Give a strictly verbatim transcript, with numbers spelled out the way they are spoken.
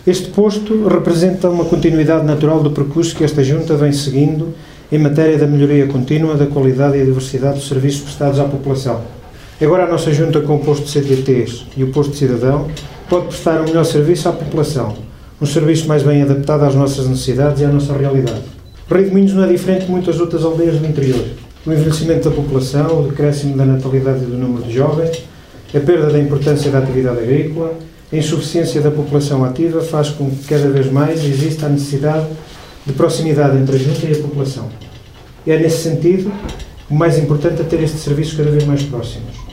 Este posto representa uma continuidade natural do percurso que esta Junta vem seguindo em matéria da melhoria contínua da qualidade e a diversidade dos serviços prestados à população. Agora a nossa Junta, com o posto de C D Ts e o posto de cidadão, pode prestar um melhor serviço à população, um serviço mais bem adaptado às nossas necessidades e à nossa realidade. O Rio de Minhos não é diferente de muitas outras aldeias do interior. O envelhecimento da população, o decréscimo da natalidade e do número de jovens, a perda da importância da atividade agrícola, a insuficiência da população ativa faz com que cada vez mais exista a necessidade de proximidade entre a Junta e a população. E é nesse sentido o mais importante é ter estes serviços cada vez mais próximos.